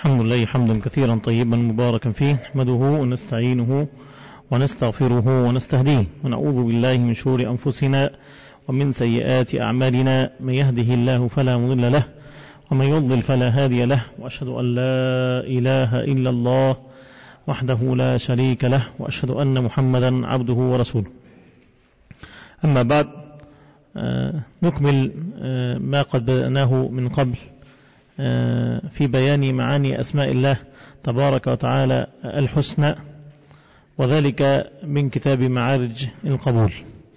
الحمد لله حمدا كثيرا طيبا مباركا فيه، نحمده ونستعينه ونستغفره ونستهديه، ونعوذ بالله من شرور أنفسنا ومن سيئات أعمالنا. من يهده الله فلا مضل له ومن يضلل فلا هادي له، وأشهد أن لا إله إلا الله وحده لا شريك له، وأشهد أن محمدا عبده ورسوله. أما بعد، نكمل ما قد بدأناه من قبل في بيان معاني أسماء الله تبارك وتعالى الحسنى، وذلك من كتاب معارج القبول.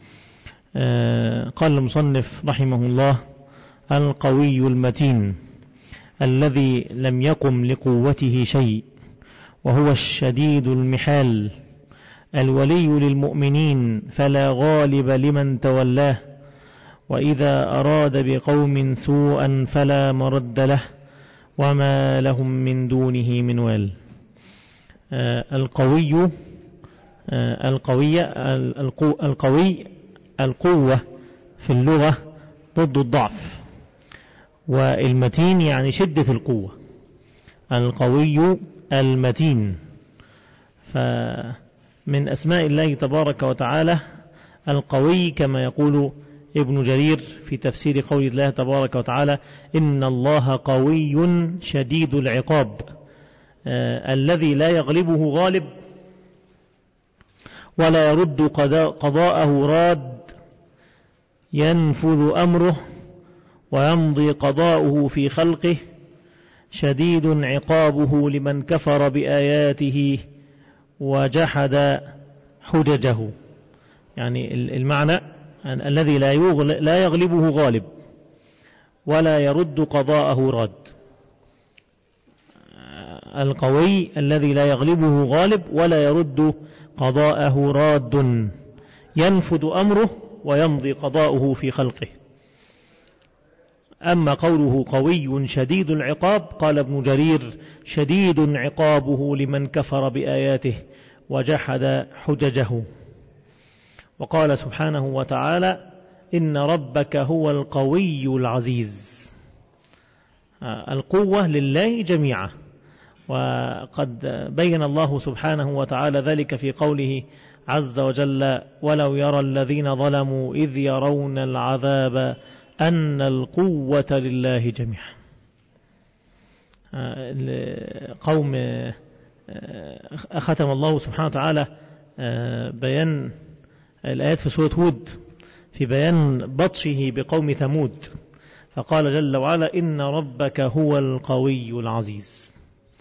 قال المصنف رحمه الله: القوي المتين الذي لم يقم لقوته شيء، وهو الشديد المحال، الولي للمؤمنين فلا غالب لمن تولاه، وإذا أراد بقوم سوءا فلا مرد له، وما لهم من دونه من وال. القوة في اللغة ضد الضعف، والمتين يعني شدة القوة. القوي المتين، فمن أسماء الله تبارك وتعالى القوي، كما يقول ابن جرير في تفسير قول الله تبارك وتعالى: إن الله قوي شديد العقاب، الذي لا يغلبه غالب ولا يرد قضاءه راد، ينفذ أمره ويمضي قضاؤه في خلقه، شديد عقابه لمن كفر بآياته وجحد حججه. يعني المعنى الذي لا يغلبه غالب ولا يرد قضاءه راد. القوي الذي لا يغلبه غالب ولا يرد قضاءه راد، ينفذ أمره ويمضي قضاؤه في خلقه. أما قوله قوي شديد العقاب، قال ابن جرير: شديد عقابه لمن كفر بآياته وجحد حججه. وقال سبحانه وتعالى: إن ربك هو القوي العزيز. القوة لله جميعا، وقد بين الله سبحانه وتعالى ذلك في قوله عز وجل: ولو يرى الذين ظلموا إذ يرون العذاب أن القوة لله جميعا. قوم ختم الله سبحانه وتعالى بيان الآيات في سورة هود في بيان بطشه بقوم ثمود، فقال جل وعلا: إن ربك هو القوي العزيز.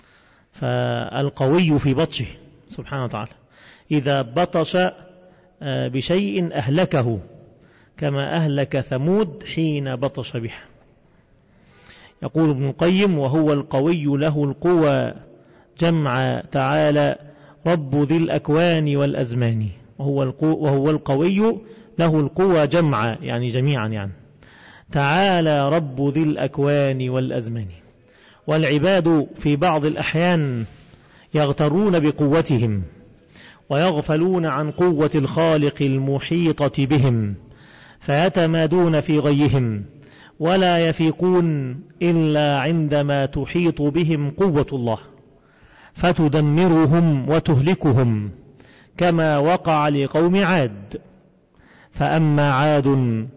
فالقوي في بطشه سبحانه وتعالى، إذا بطش بشيء أهلكه، كما أهلك ثمود حين بطش به. يقول ابن القيم: وهو القوي له القوى جمع تعالى رب ذي الأكوان والأزمان. وهو القوي له القوى جمع، يعني جميعا، يعني تعالى رب ذي الأكوان والأزمان. والعباد في بعض الأحيان يغترون بقوتهم ويغفلون عن قوة الخالق المحيطة بهم، فيتمادون في غيهم ولا يفيقون إلا عندما تحيط بهم قوة الله فتدمرهم وتهلكهم، كما وقع لقوم عاد. فأما عاد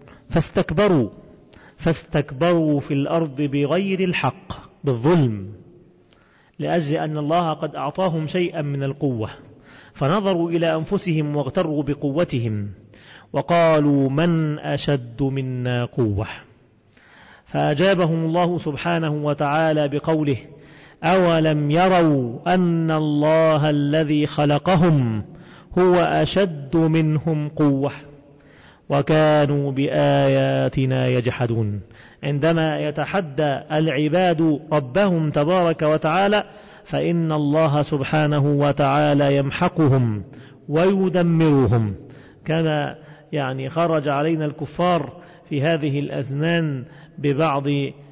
فاستكبروا في الأرض بغير الحق، بالظلم، لأجل أن الله قد أعطاهم شيئا من القوة، فنظروا إلى أنفسهم واغتروا بقوتهم وقالوا: من أشد منا قوة؟ فأجابهم الله سبحانه وتعالى بقوله: أولم يروا أن الله الذي خلقهم هو أشد منهم قوة وكانوا بآياتنا يجحدون. عندما يتحدى العباد ربهم تبارك وتعالى، فإن الله سبحانه وتعالى يمحقهم ويدمرهم، كما يعني خرج علينا الكفار في هذه الأزمان ببعض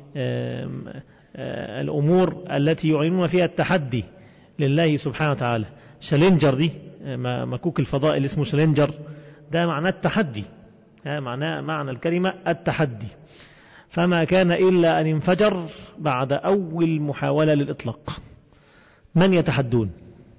الأمور التي يعلنون فيها التحدي لله سبحانه وتعالى. شالنجر دي، مكوك الفضاء اللي اسمه شالنجر، ده معناه التحدي، معنى الكلمة التحدي. فما كان إلا أن انفجر بعد أول محاولة للإطلاق. من يتحدون؟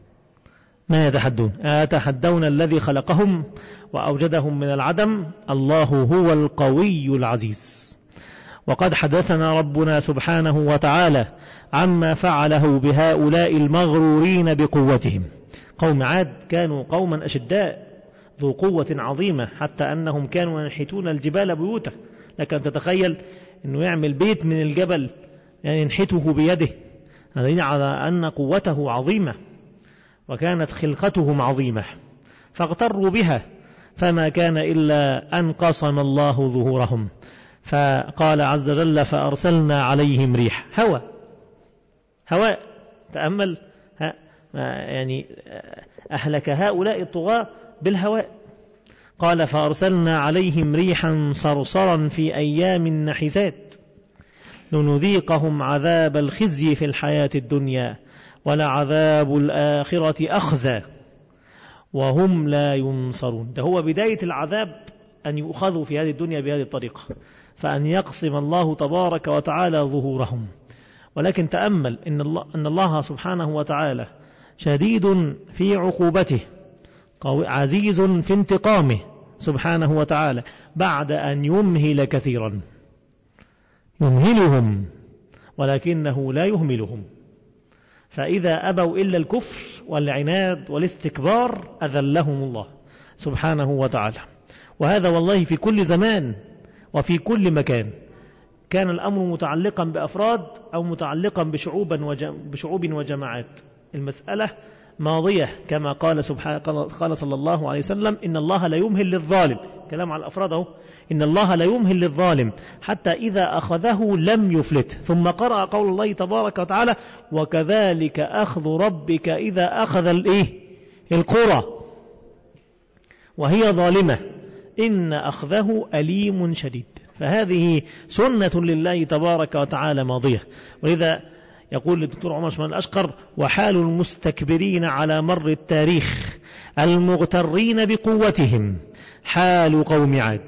يتحدون الذي خلقهم وأوجدهم من العدم. الله هو القوي العزيز. وقد حدثنا ربنا سبحانه وتعالى عما فعله بهؤلاء المغرورين بقوتهم. قوم عاد كانوا قوما أشداء ذو قوة عظيمة، حتى أنهم كانوا ينحتون الجبال بيوته. لكن تتخيل أنه يعمل بيت من الجبل يعني ينحته بيده، هذا على أن قوته عظيمة وكانت خلقتهم عظيمة، فاغتروا بها، فما كان إلا أن قصم الله ظهورهم. فقال عز وجل فأرسلنا عليهم ريح، هواء. تأمل، يعني أهلك هؤلاء الطغاة بالهواء. قال فأرسلنا عليهم ريحا صرصرا في أيام نحسات لنذيقهم عذاب الخزي في الحياة الدنيا ولعذاب الآخرة أخزى وهم لا ينصرون. ده هو بداية العذاب، أن يؤخذوا في هذه الدنيا بهذه الطريقة، فأن يقسم الله تبارك وتعالى ظهورهم. ولكن تأمل أن الله سبحانه وتعالى شديد في عقوبته، عزيز في انتقامه سبحانه وتعالى، بعد أن يمهل كثيرا، يمهلهم ولكنه لا يهملهم. فإذا أبوا إلا الكفر والعناد والاستكبار أذلهم الله سبحانه وتعالى. وهذا والله في كل زمان وفي كل مكان. كان الأمر متعلقا بأفراد أو متعلقا بشعوب وجماعات. المسألة ماضية كما قال صلى الله عليه وسلم إن الله لا يمهل للظالم، كلام على الأفراد، إن الله لا يمهل للظالم حتى إذا أخذه لم يفلت. ثم قرأ قول الله تبارك وتعالى وكذلك أخذ ربك إذا أخذ القرى وهي ظالمة إن أخذه أليم شديد. فهذه سنة لله تبارك وتعالى ماضية. ولذا يقول الدكتور عمر عثمان الأشقر وحال المستكبرين على مر التاريخ المغترين بقوتهم حال قوم عاد،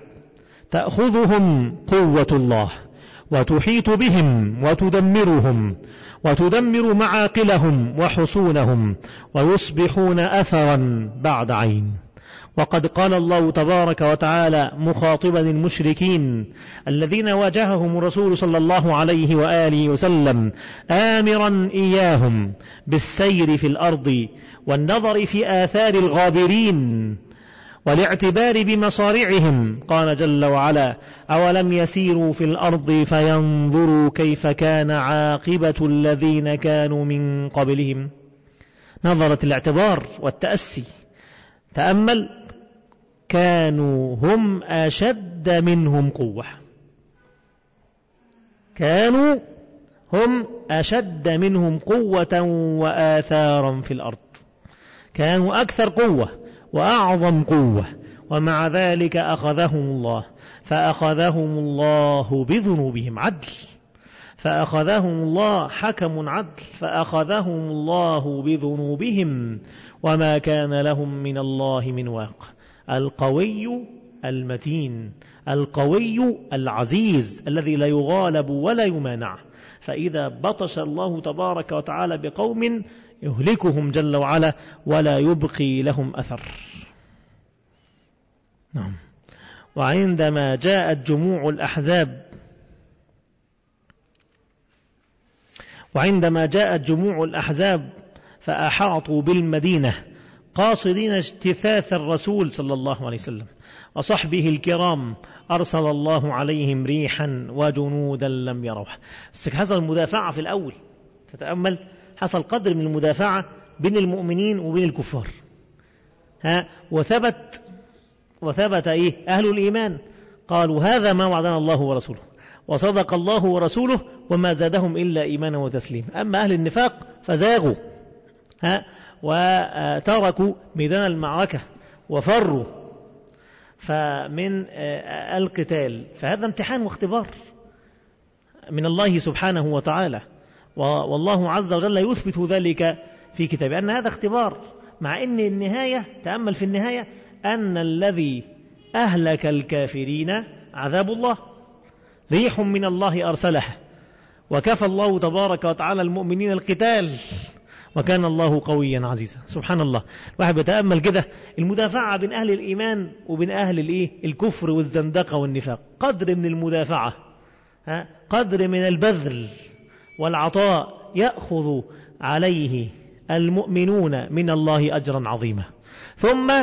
تأخذهم قوة الله وتحيط بهم وتدمرهم وتدمر معاقلهم وحصونهم ويصبحون أثرا بعد عين. وقد قال الله تبارك وتعالى مخاطبا المشركين الذين واجههم الرسول صلى الله عليه وآله وسلم آمرا إياهم بالسير في الأرض والنظر في آثار الغابرين والاعتبار بمصارعهم. قال جل وعلا أولم يسيروا في الأرض فينظروا كيف كان عاقبة الذين كانوا من قبلهم. نظرة الاعتبار والتأسي. تأمل كانوا هم أشد منهم قوة، كانوا هم أشد منهم قوة وآثارا في الأرض، كانوا أكثر قوة وأعظم قوة، ومع ذلك أخذهم الله، فأخذهم الله بذنوبهم عدل، فأخذهم الله حكم عدل، فأخذهم الله بذنوبهم وما كان لهم من الله من واق. القوي المتين، القوي العزيز الذي لا يغالب ولا يمانع. فإذا بطش الله تبارك وتعالى بقوم يهلكهم جل وعلا ولا يبقي لهم أثر. نعم. وعندما جاءت جموع الأحزاب فأحاطوا بالمدينة قاصدين اجتثاث الرسول صلى الله عليه وسلم وصحبه الكرام، أرسل الله عليهم ريحا وجنودا لم يروها. حصل المدافعة في الأول، تتأمل، حصل قدر من المدافعة بين المؤمنين وبين الكفار، وثبت أهل الإيمان قالوا هذا ما وعدنا الله ورسوله، وصدق الله ورسوله وما زادهم إلا إيمانا وتسليما. أما أهل النفاق فزاغوا وتركوا ميدان المعركة وفروا فمن القتال. فهذا امتحان واختبار من الله سبحانه وتعالى، والله عز وجل يثبت ذلك في كتابه أن هذا اختبار، مع أن النهاية، تأمل في النهاية، أن الذي أهلك الكافرين عذاب الله، ريح من الله أرسلها، وكفى الله تبارك وتعالى المؤمنين القتال، وكان الله قويا عزيزا. سبحان الله، الواحد بيتأمل كده المدافعة بين أهل الإيمان وبين أهل الكفر والزندقة والنفاق، قدر من المدافعة، قدر من البذل والعطاء يأخذ عليه المؤمنون من الله أجرا عظيما، ثم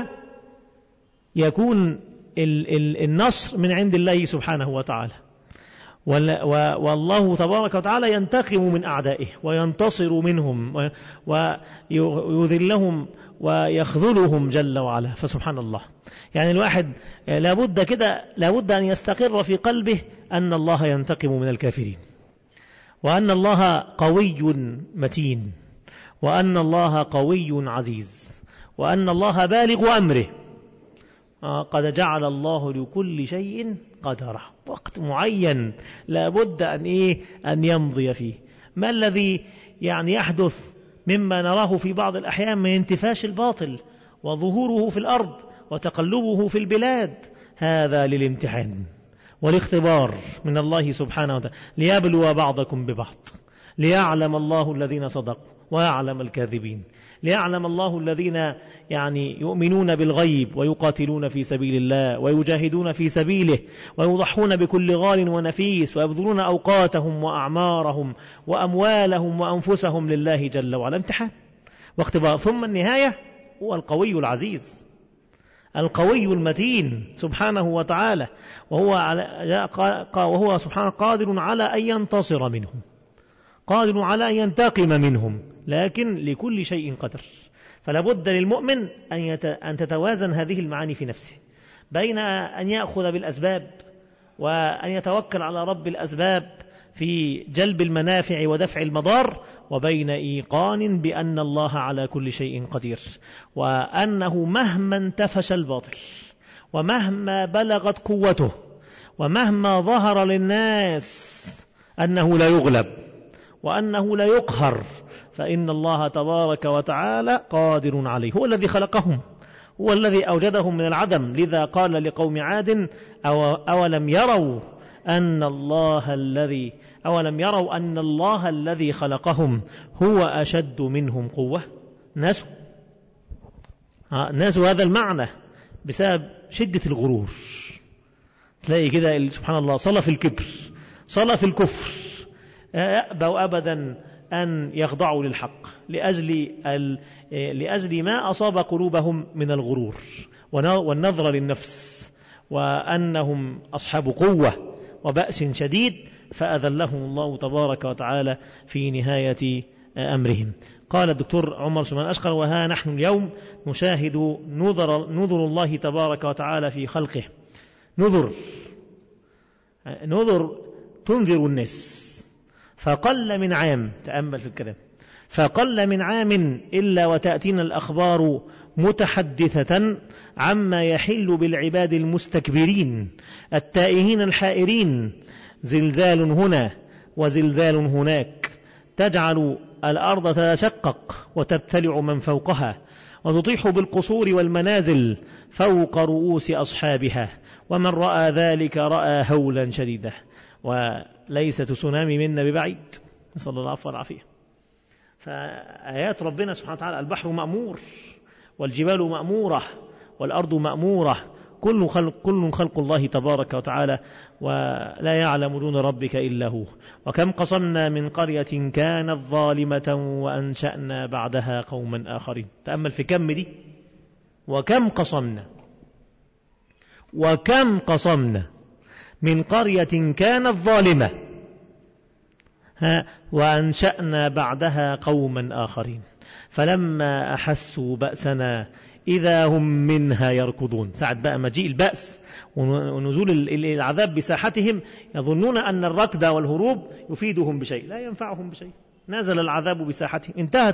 يكون النصر من عند الله سبحانه وتعالى، والله تبارك وتعالى ينتقم من أعدائه وينتصر منهم ويذلهم ويخذلهم جل وعلا. فسبحان الله، يعني الواحد لابد أن يستقر في قلبه أن الله ينتقم من الكافرين، وأن الله قوي متين، وأن الله قوي عزيز، وأن الله بالغ أمره، قد جعل الله لكل شيء قدره، وقت معين لابد أن يمضي فيه. ما الذي يحدث مما نراه في بعض الأحيان من انتفاش الباطل وظهوره في الأرض وتقلبه في البلاد؟ هذا للامتحان والاختبار من الله سبحانه وتعالى، ليبلو بعضكم ببعض، ليعلم الله الذين صدقوا ويعلم الكاذبين، ليعلم الله الذين يؤمنون بالغيب ويقاتلون في سبيل الله ويجاهدون في سبيله ويضحون بكل غال ونفيس ويبذلون أوقاتهم وأعمارهم وأموالهم وأنفسهم لله جل وعلا. امتحان واختبار، ثم النهاية هو القوي العزيز القوي المتين سبحانه وتعالى، وهو سبحانه قادر على أن ينتصر منهم، قادر على أن ينتقم منهم، لكن لكل شيء قدر. فلا بد للمؤمن أن تتوازن هذه المعاني في نفسه، بين أن يأخذ بالأسباب وأن يتوكل على رب الأسباب في جلب المنافع ودفع المضار، وبين إيقان بأن الله على كل شيء قدير، وأنه مهما انتفش الباطل ومهما بلغت قوته ومهما ظهر للناس أنه لا يغلب وأنه لا يقهر، فإن الله تبارك وتعالى قادر عليه. هو الذي خلقهم، هو الذي أوجدهم من العدم، لذا قال لقوم عاد أولم يروا أن الله الذي خلقهم هو أشد منهم قوة. ناسوا هذا المعنى بسبب شدة الغرور. تلاقي كده سبحان الله صلى في الكبر، صلى في الكفر، يأبوا أبدا أن يخضعوا للحق لأجل ما أصاب قلوبهم من الغرور والنظر للنفس، وأنهم أصحاب قوة وبأس شديد، فأذلهم الله تبارك وتعالى في نهاية أمرهم. قال الدكتور عمر سليمان أشقر: وها نحن اليوم نشاهد نذر الله تبارك وتعالى في خلقه، نذر تنذر الناس، فقل من عام، تأمل في الكلام، فقل من عام إلا وتأتينا الأخبار متحدثة عما يحل بالعباد المستكبرين التائهين الحائرين، زلزال هنا وزلزال هناك، تجعل الأرض تتشقق وتبتلع من فوقها، وتطيح بالقصور والمنازل فوق رؤوس أصحابها، ومن رأى ذلك رأى هولا شديدا، وليس تسونامي منا ببعيد، نسأل الله العفو والعافية. فآيات ربنا سبحانه وتعالى: البحر مأمور والجبال مأمورة والأرض مأمورة، كل خلق الله تبارك وتعالى، ولا يعلم دون ربك إلا هو. وكم قصمنا من قرية كانت ظالمة وأنشأنا بعدها قوما آخرين. تأمل في كم دي، وكم قصمنا من قرية كانت ظالمة وأنشأنا بعدها قوما آخرين فلما أحسوا بأسنا إذا هم منها يركضون. ساعة بقى مجيء البأس ونزول العذاب بساحتهم يظنون أن الركض والهروب يفيدهم بشيء، لا ينفعهم بشيء. نزل العذاب بساحتهم،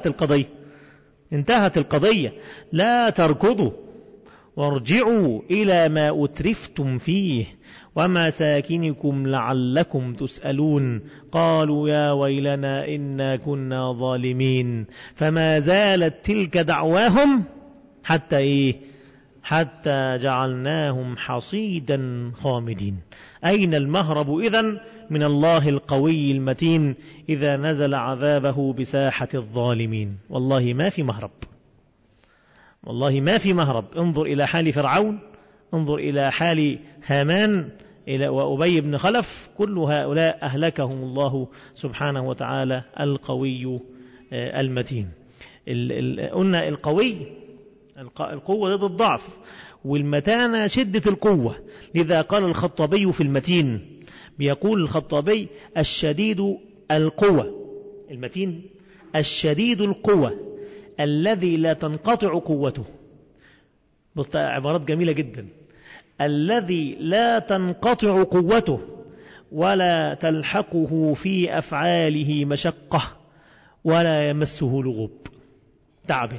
انتهت القضية. لا تركضوا وارجعوا إلى ما أترفتم فيه ومساكنكم لعلكم تسألون. قالوا يا ويلنا إنا كنا ظالمين. فما زالت تلك دعواهم حتى جعلناهم حصيدا خامدين. أين المهرب إذن من الله القوي المتين إذا نزل عذابه بساحة الظالمين؟ والله ما في مهرب، والله ما في مهرب. انظر إلى حال فرعون، انظر إلى حال هامان وأبي بن خلف، كل هؤلاء أهلكهم الله سبحانه وتعالى القوي المتين. قلنا القوة ضد الضعف، والمتانة شدة القوة. لذا قال الخطابي في المتين، بيقول الخطابي: الشديد القوة، المتين الشديد القوة الذي لا تنقطع قوته. بص عبارات جميلة جدا: الذي لا تنقطع قوته ولا تلحقه في أفعاله مشقة ولا يمسه لغوب. تعبه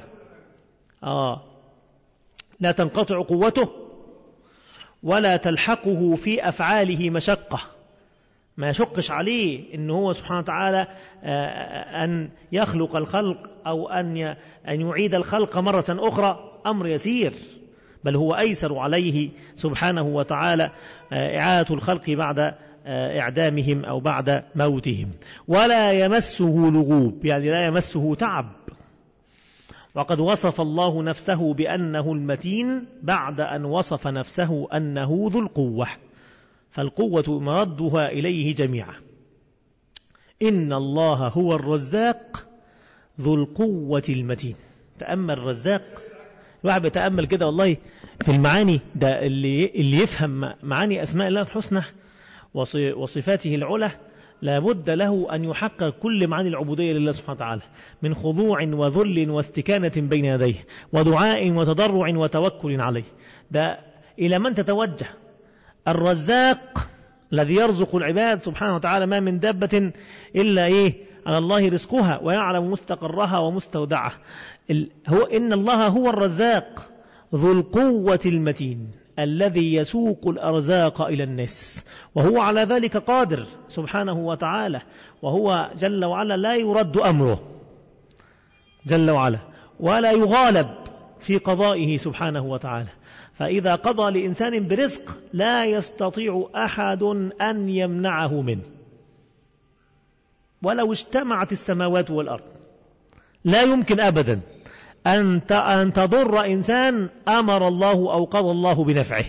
لا تنقطع قوته ولا تلحقه في أفعاله مشقة، ما يشقش عليه إن هو سبحانه وتعالى أن يخلق الخلق أو أن يعيد الخلق مرة أخرى، أمر يسير، بل هو أيسر عليه سبحانه وتعالى إعادة الخلق بعد إعدامهم أو بعد موتهم. ولا يمسه لغوب، يعني لا يمسه تعب. وقد وصف الله نفسه بأنه المتين بعد أن وصف نفسه أنه ذو القوة، فالقوة مردها إليه جميعا. إن الله هو الرزاق ذو القوة المتين. تأمل الرزاق، الواحد بيتأمل كده والله في المعاني ده، اللي يفهم معاني أسماء الله الحسنى وصفاته العلى لابد له أن يحقق كل معاني العبودية لله سبحانه وتعالى، من خضوع وذل واستكانة بين يديه ودعاء وتضرع وتوكل عليه. ده إلى من تتوجه؟ الرزاق الذي يرزق العباد سبحانه وتعالى، ما من دابة إلا على الله رزقها ويعلم مستقرها ومستودعها. إن الله هو الرزاق ذو القوة المتين الذي يسوق الأرزاق إلى الناس، وهو على ذلك قادر سبحانه وتعالى، وهو جل وعلا لا يرد أمره جل وعلا ولا يغالب في قضائه سبحانه وتعالى. فإذا قضى لإنسان برزق لا يستطيع أحد أن يمنعه منه، ولو اجتمعت السماوات والأرض لا يمكن أبدا أن تضر إنسان أمر الله أو قضى الله بنفعه،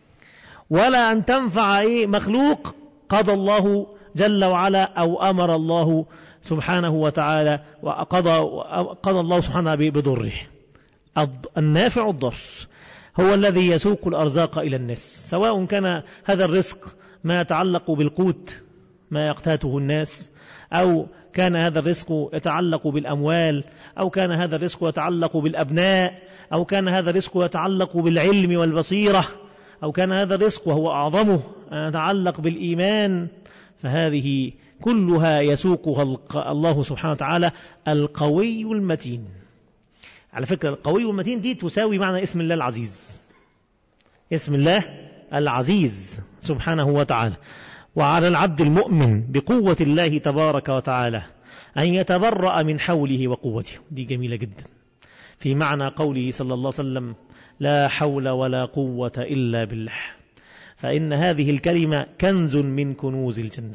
ولا أن تنفع مخلوق قضى الله جل وعلا أو أمر الله سبحانه وتعالى وقضى الله سبحانه بضره. النافع الضر هو الذي يسوق الأرزاق إلى الناس، سواء كان هذا الرزق ما يتعلق بالقوت ما يقتاته الناس، أو كان هذا الرزق يتعلق بالأموال، أو كان هذا الرزق يتعلق بالأبناء، أو كان هذا الرزق يتعلق بالعلم والبصيرة، أو كان هذا الرزق وهو أعظمه يتعلق بالإيمان. فهذه كلها يسوقها الله سبحانه وتعالى القوي المتين. على فكرة القوي المتين دي تساوي معنى اسم الله العزيز، اسم الله العزيز سبحانه وتعالى. وعلى العبد المؤمن بقوة الله تبارك وتعالى أن يتبرأ من حوله وقوته. دي جميلة جدا في معنى قوله صلى الله عليه وسلم: لا حول ولا قوة إلا بالله. فإن هذه الكلمة كنز من كنوز الجنة،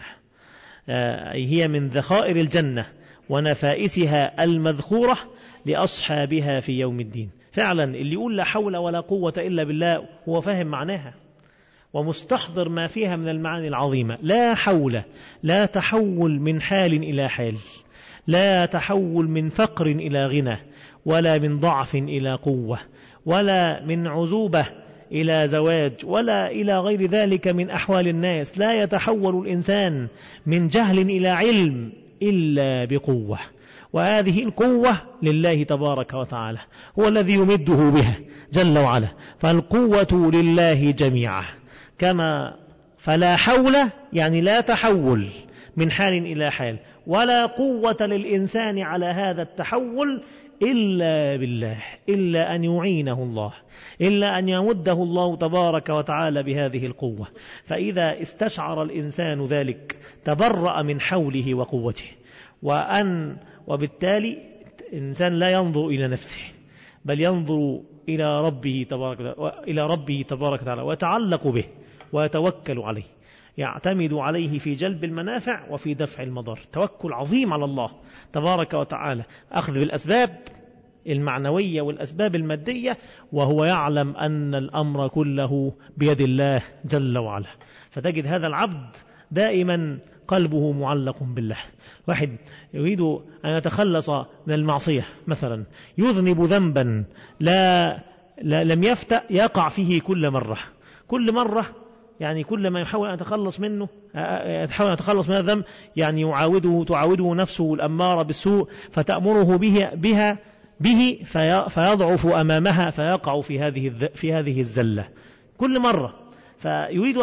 هي من ذخائر الجنة ونفائسها المذخورة لأصحابها في يوم الدين. فعلا اللي يقول لا حول ولا قوة إلا بالله هو فاهم معناها ومستحضر ما فيها من المعاني العظيمة. لا حول، لا تحول من حال إلى حال، لا تحول من فقر إلى غنى، ولا من ضعف إلى قوة، ولا من عزوبة إلى زواج، ولا إلى غير ذلك من أحوال الناس. لا يتحول الإنسان من جهل إلى علم إلا بقوة، وهذه القوة لله تبارك وتعالى، هو الذي يمده بها جل وعلا. فالقوة لله جميعا. فلا حول يعني لا تحول من حال إلى حال، ولا قوة للإنسان على هذا التحول إلا بالله، إلا أن يعينه الله، إلا أن يمده الله تبارك وتعالى بهذه القوة. فإذا استشعر الإنسان ذلك تبرأ من حوله وقوته، وبالتالي الإنسان لا ينظر إلى نفسه، بل ينظر إلى ربه تبارك وتعالى ويتعلق به ويتوكل عليه، يعتمد عليه في جلب المنافع وفي دفع المضار. توكل عظيم على الله تبارك وتعالى، أخذ بالأسباب المعنوية والأسباب المادية، وهو يعلم أن الأمر كله بيد الله جل وعلا. فتجد هذا العبد دائما قلبه معلق بالله. واحد يريد أن يتخلص من المعصية مثلا، يذنب ذنبا لم يفتأ يقع فيه كل مرة، يعني كل ما يحاول أن يتخلص منه، يحاول أن يتخلص من الذنب، يعني تعاوده نفسه الأمارة بالسوء فتأمره به فيضعف أمامها فيقع في هذه الزلة كل مرة. فيريد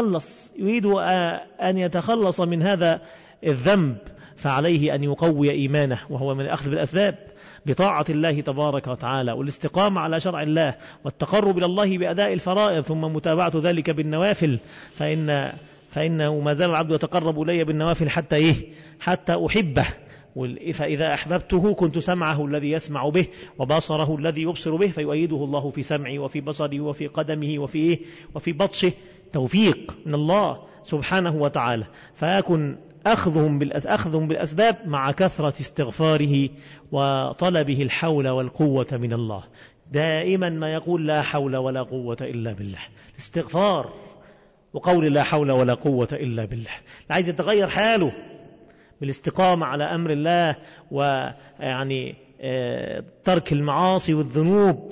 أن يتخلص من هذا الذنب، فعليه أن يقوي إيمانه، وهو من الأخذ بالأسباب بطاعة الله تبارك وتعالى والاستقامة على شرع الله والتقرب إلى الله بأداء الفرائض، ثم متابعة ذلك بالنوافل، فإنه ما زال العبد يتقرب إلي بالنوافل حتى أحبه. فإذا أحببته كنت سمعه الذي يسمع به وبصره الذي يبصر به، فيؤيده الله في سمعه وفي بصره وفي قدمه وفي بطشه. توفيق من الله سبحانه وتعالى. فيكن أخذهم بالأسباب مع كثرة استغفاره وطلبه الحول والقوة من الله. دائما ما يقول لا حول ولا قوة إلا بالله، استغفار وقول لا حول ولا قوة إلا بالله. عايز يتغير حاله بالاستقامة على أمر الله، ويعني ترك المعاصي والذنوب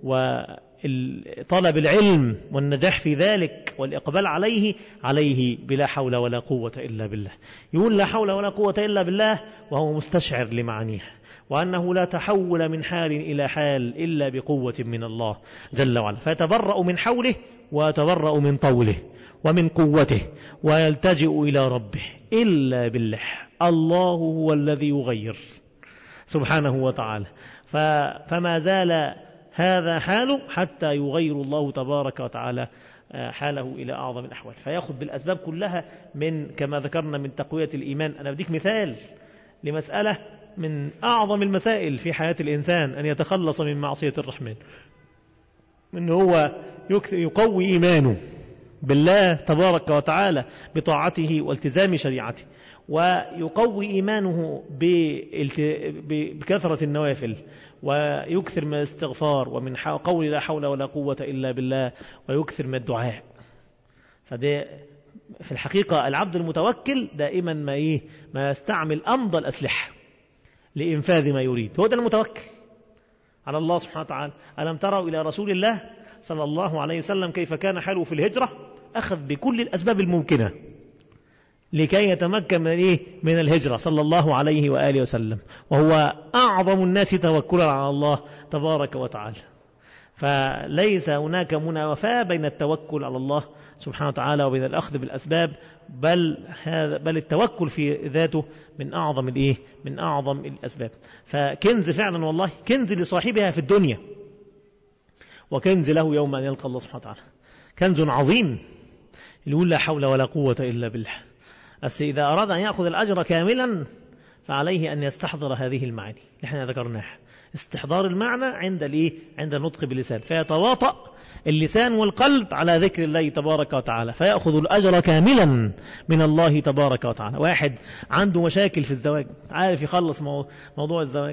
وطلب العلم والنجاح في ذلك والإقبال عليه بلا حول ولا قوة إلا بالله. يقول لا حول ولا قوة إلا بالله وهو مستشعر لمعانيها، وأنه لا تحول من حال إلى حال إلا بقوة من الله جل وعلا. فيتبرأ من حوله ويتبرأ من طوله ومن قوته، ويلتجئ إلى ربه إلا بالله. الله هو الذي يغير سبحانه وتعالى. فما زال هذا حاله حتى يغير الله تبارك وتعالى حاله إلى أعظم الأحوال. فيأخذ بالأسباب كلها كما ذكرنا من تقوية الإيمان. أنا بديك مثال لمسألة من أعظم المسائل في حياة الإنسان، أن يتخلص من معصية الرحمن، أنه هو يقوي إيمانه بالله تبارك وتعالى بطاعته والتزام شريعته، ويقوي إيمانه بكثرة النوافل، ويكثر من الاستغفار ومن قول لا حول ولا قوة إلا بالله، ويكثر من الدعاء. فده في الحقيقة العبد المتوكل دائما ما يستعمل أمضى الأسلحة لإنفاذ ما يريد. هو ده المتوكل على الله سبحانه وتعالى. ألم تروا إلى رسول الله صلى الله عليه وسلم كيف كان حاله في الهجرة؟ أخذ بكل الأسباب الممكنة لكي يتمكن من الهجرة صلى الله عليه وآله وسلم، وهو أعظم الناس توكلا على الله تبارك وتعالى. فليس هناك منافاة بين التوكل على الله سبحانه وتعالى وبين الأخذ بالأسباب، بل التوكل في ذاته من أعظم الأسباب. فكنز فعلا والله، كنز لصاحبها في الدنيا وكنز له يوم أن يلقى الله سبحانه وتعالى. كنز عظيم يقول لا حول ولا قوة إلا بالله. بس إذا أراد أن يأخذ الأجر كاملا فعليه أن يستحضر هذه المعاني اللي احنا ذكرناها. استحضار المعنى عند النطق باللسان، فيتواطأ اللسان والقلب على ذكر الله تبارك وتعالى، فيأخذ الأجر كاملا من الله تبارك وتعالى. واحد عنده مشاكل في الزواج، عارف يخلص موضوع الزواج،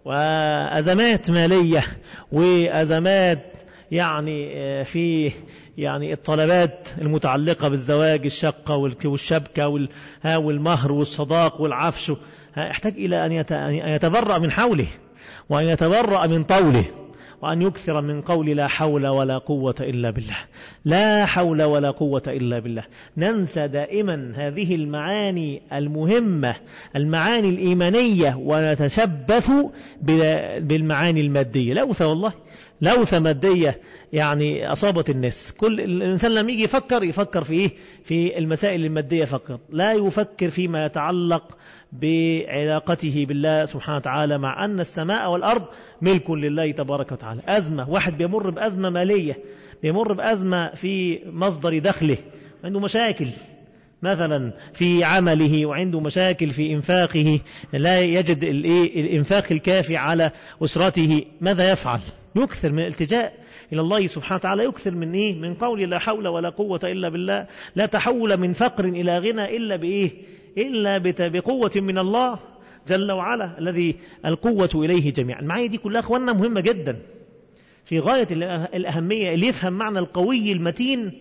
وأزمات مالية وأزمات في الطلبات المتعلقة بالزواج، الشقة والشبكة والمهر والصداق والعفش، يحتاج إلى أن يتبرأ من حوله وأن يتبرأ من طوله وأن يكثر من قول لا حول ولا قوة إلا بالله. لا حول ولا قوة إلا بالله. ننسى دائما هذه المعاني المهمة، المعاني الإيمانية، ونتشبث بالمعاني المادية. لوثة والله، لوثة مادية أصابت الناس. كل الإنسان لما يجي يفكر في المسائل المادية فقط، لا يفكر فيما يتعلق بعلاقته بالله سبحانه وتعالى، مع أن السماء والأرض ملك لله تبارك وتعالى. أزمة، واحد بيمر بأزمة مالية، بيمر بأزمة في مصدر دخله، عنده مشاكل، مثلا في عمله وعنده مشاكل في إنفاقه، لا يجد الإنفاق الكافي على أسرته، ماذا يفعل؟ يكثر من الالتجاء إلى الله سبحانه وتعالى، يكثر من من قول لا حول ولا قوة إلا بالله، لا تحول من فقر إلى غنى إلا بقوة من الله جل وعلا الذي القوة إليه جميعا. المعاني دي كلها أخواننا مهمة جدا في غاية الأهمية. اللي يفهم معنى القوي المتين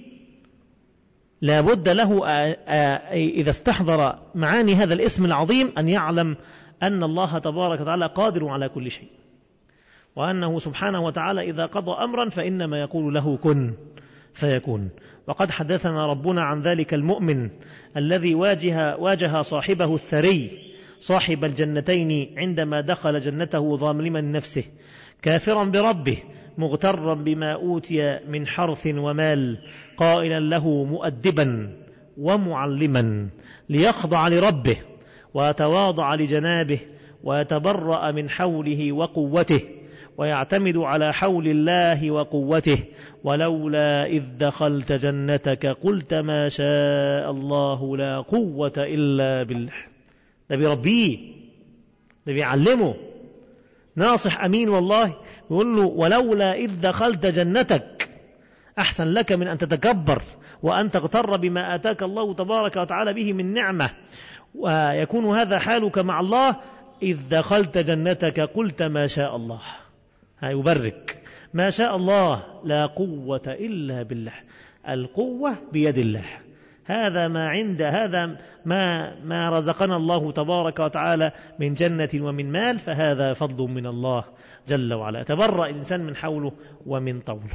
لابد له إذا استحضر معاني هذا الاسم العظيم أن يعلم أن الله تبارك وتعالى قادر على كل شيء، وأنه سبحانه وتعالى إذا قضى أمرا فإنما يقول له كن فيكون. وقد حدثنا ربنا عن ذلك المؤمن الذي واجه صاحبه الثري صاحب الجنتين عندما دخل جنته ظالما نفسه كافرا بربه مغترا بما أوتي من حرث ومال، قائلا له مؤدبا ومعلما ليخضع لربه ويتواضع لجنابه ويتبرأ من حوله وقوته ويعتمد على حول الله وقوته، ولولا إذ دخلت جنتك قلت ما شاء الله لا قوة إلا بالله. ده بيربيه، ده بيعلمه، ناصح أمين والله، يقول له ولولا إذ دخلت جنتك، أحسن لك من أن تتكبر وأن تغتر بما آتاك الله تبارك وتعالى به من نعمة، ويكون هذا حالك مع الله. إذ دخلت جنتك قلت ما شاء الله، يبرك ما شاء الله لا قوة إلا بالله. القوة بيد الله، هذا ما عند هذا ما رزقنا الله تبارك وتعالى من جنة ومن مال، فهذا فضل من الله جل وعلا. تبرأ الإنسان من حوله ومن طوله.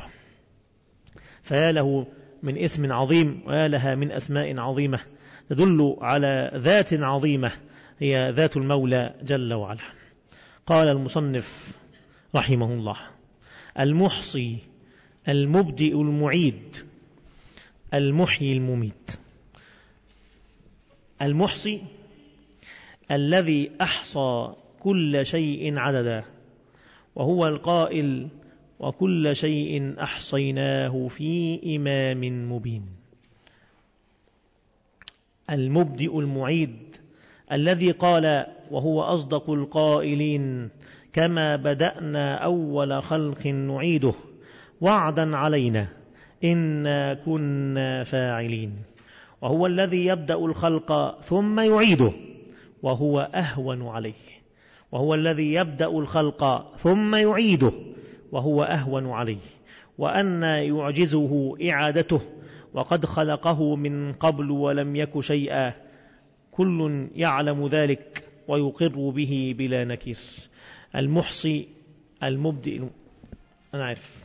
فيا له من اسم عظيم ويا لها من أسماء عظيمة تدل على ذات عظيمة هي ذات المولى جل وعلا. قال المصنف رحمه الله: المحصي المبدئ المعيد المحيي المميت. المحصي الذي أحصى كل شيء عددا، وهو القائل وكل شيء أحصيناه في إمام مبين. المبدئ المعيد الذي قال وهو أصدق القائلين: كما بدأنا أول خلق نعيده وعدا علينا إنا كنا فاعلين. وهو الذي يبدأ الخلق ثم يعيده وهو أهون عليه، وهو الذي يبدأ الخلق ثم يعيده وهو أهون عليه، وأن يعجزه إعادته وقد خلقه من قبل ولم يك شيئا، كل يعلم ذلك ويقر به بلا نكير. المحصي المبدئ. أنا عارف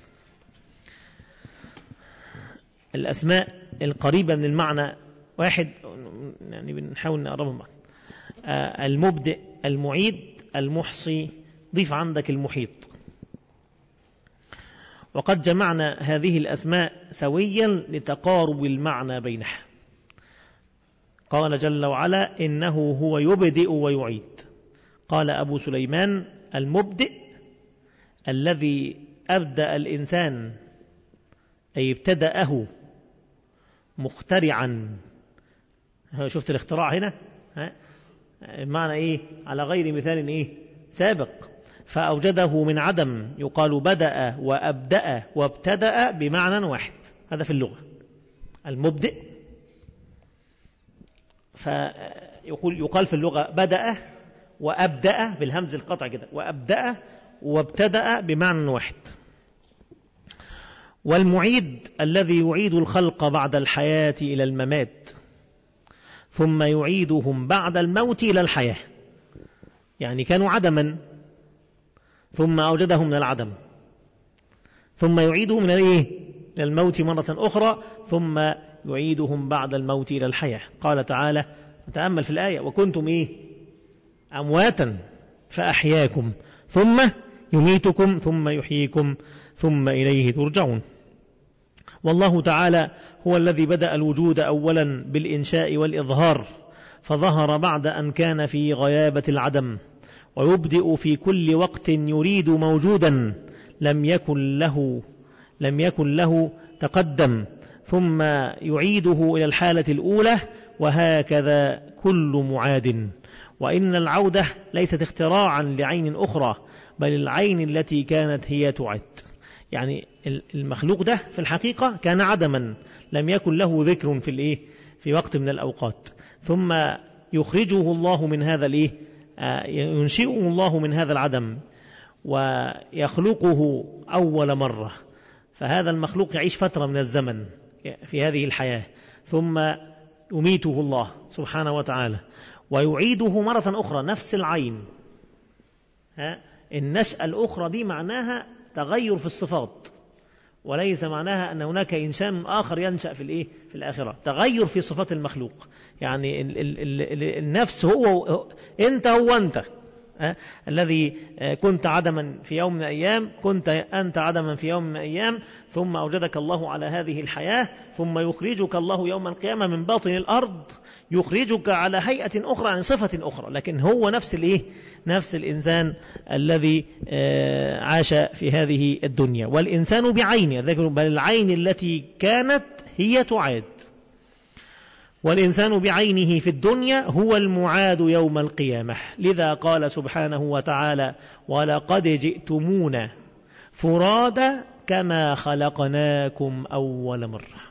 الأسماء القريبة من المعنى واحد، يعني بنحاول نقربهم معا. المبدئ المعيد المحصي، ضيف عندك المحيط. وقد جمعنا هذه الأسماء سويا لتقارب المعنى بينها. قال جل وعلا: إنه هو يبدئ ويعيد. قال أبو سليمان: المبدئ الذي أبدأ الإنسان، أي ابتدأه مخترعا. شفت الاختراع هنا؟ معنى إيه؟ على غير مثال إيه؟ سابق، فأوجده من عدم. يقال بدأ وأبدأ وابتدأ بمعنى واحد، هذا في اللغة. المبدئ يقال في اللغة بدأ وأبدأ بالهمز القطع كده، وأبدأ وابتدأ بمعنى واحد. والمعيد الذي يعيد الخلق بعد الحياة إلى الممات، ثم يعيدهم بعد الموت إلى الحياة. يعني كانوا عدما ثم أوجدهم من العدم، ثم يعيدهم من الموت مرة أخرى، ثم يعيدهم بعد الموت إلى الحياة. قال تعالى، نتأمل في الآية: وكنتم أمواتا فأحياكم ثم يميتكم ثم يحييكم ثم إليه ترجعون. والله تعالى هو الذي بدأ الوجود أولا بالإنشاء والإظهار، فظهر بعد أن كان في غيابة العدم، ويبدئ في كل وقت يريد موجودا لم يكن له تقدم، ثم يعيده إلى الحالة الأولى وهكذا كل معاد. وإن العودة ليست اختراعا لعين أخرى، بل العين التي كانت هي تعد. يعني المخلوق ده في الحقيقة كان عدما، لم يكن له ذكر في وقت من الأوقات، ثم يخرجه الله من هذا ينشئه الله من هذا العدم ويخلقه أول مرة. فهذا المخلوق يعيش فترة من الزمن في هذه الحياة، ثم يميته الله سبحانه وتعالى ويعيده مرة أخرى، نفس العين. النشأة الأخرى دي معناها تغير في الصفات، وليس معناها أن هناك إنسان آخر ينشأ في الآخرة. تغير في صفات المخلوق، يعني النفس أنت الذي كنت عدما في يوم من الأيام، كنت أنت عدما في يوم من الأيام، ثم أوجدك الله على هذه الحياة، ثم يخرجك الله يوم القيامة من باطن الأرض، يخرجك على هيئة أخرى عن صفة أخرى، لكن هو نفس الإنسان الذي عاش في هذه الدنيا. والإنسان بعينه، بل العين التي كانت هي تعاد. والإنسان بعينه في الدنيا هو المعاد يوم القيامة. لذا قال سبحانه وتعالى: ولقد جئتمونا فرادا كما خلقناكم أول مرة.